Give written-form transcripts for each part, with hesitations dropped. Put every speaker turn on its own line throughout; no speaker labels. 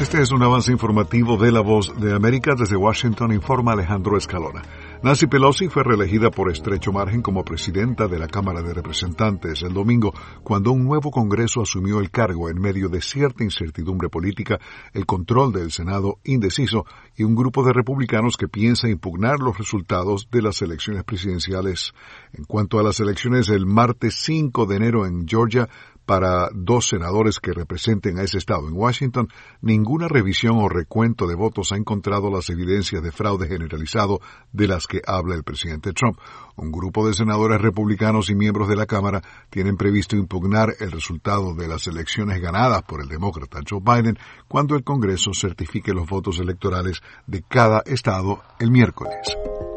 Este es un avance informativo de La Voz de América. Desde Washington informa Alejandro Escalona. Nancy Pelosi fue reelegida por estrecho margen como presidenta de la Cámara de Representantes el domingo, cuando un nuevo Congreso asumió el cargo en medio de cierta incertidumbre política, el control del Senado indeciso y un grupo de republicanos que piensa impugnar los resultados de las elecciones presidenciales. En cuanto a las elecciones el martes 5 de enero en Georgia, para 2 senadores que representen a ese estado en Washington, ninguna revisión o recuento de votos ha encontrado las evidencias de fraude generalizado de las que habla el presidente Trump. Un grupo de senadores republicanos y miembros de la Cámara tienen previsto impugnar el resultado de las elecciones ganadas por el demócrata Joe Biden cuando el Congreso certifique los votos electorales de cada estado el miércoles.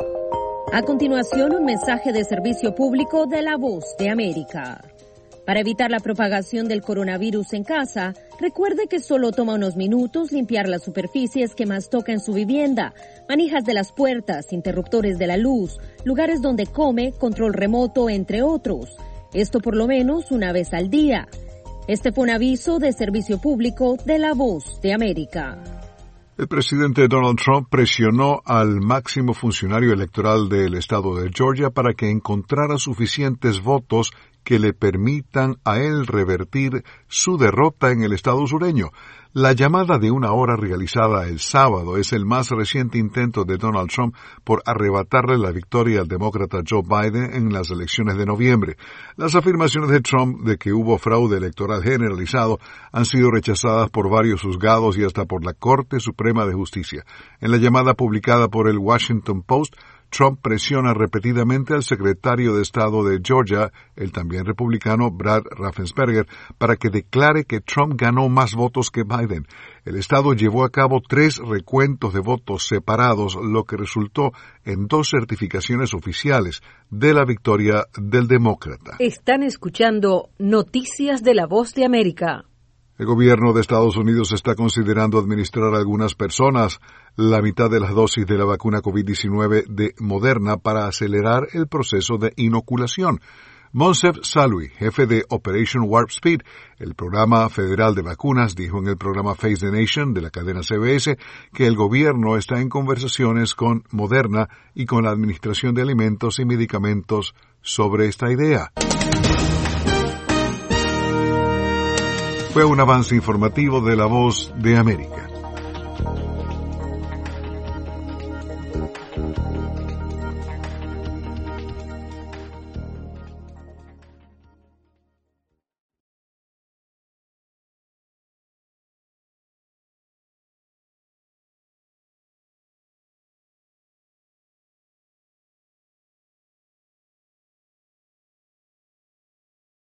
A continuación, un mensaje de servicio público de La Voz de América. Para evitar la propagación del coronavirus en casa, recuerde que solo toma unos minutos limpiar las superficies que más toca en su vivienda, manijas de las puertas, interruptores de la luz, lugares donde come, control remoto, entre otros. Esto por lo menos una vez al día. Este fue un aviso de servicio público de La Voz de América.
El presidente Donald Trump presionó al máximo funcionario electoral del estado de Georgia para que encontrara suficientes votos que le permitan a él revertir su derrota en el estado sureño. La llamada de 1 hora realizada el sábado es el más reciente intento de Donald Trump por arrebatarle la victoria al demócrata Joe Biden en las elecciones de noviembre. Las afirmaciones de Trump de que hubo fraude electoral generalizado han sido rechazadas por varios juzgados y hasta por la Corte Suprema de Justicia. En la llamada publicada por el Washington Post, Trump presiona repetidamente al secretario de Estado de Georgia, el también republicano Brad Raffensperger, para que declare que Trump ganó más votos que Biden. El Estado llevó a cabo 3 recuentos de votos separados, lo que resultó en 2 certificaciones oficiales de la victoria del demócrata.
Están escuchando Noticias de La Voz de América.
El gobierno de Estados Unidos está considerando administrar a algunas personas la mitad de las dosis de la vacuna COVID-19 de Moderna para acelerar el proceso de inoculación. Moncef Slaoui, jefe de Operation Warp Speed, el programa federal de vacunas, dijo en el programa Face the Nation de la cadena CBS que el gobierno está en conversaciones con Moderna y con la Administración de Alimentos y Medicamentos sobre esta idea. Fue un avance informativo de La Voz de América.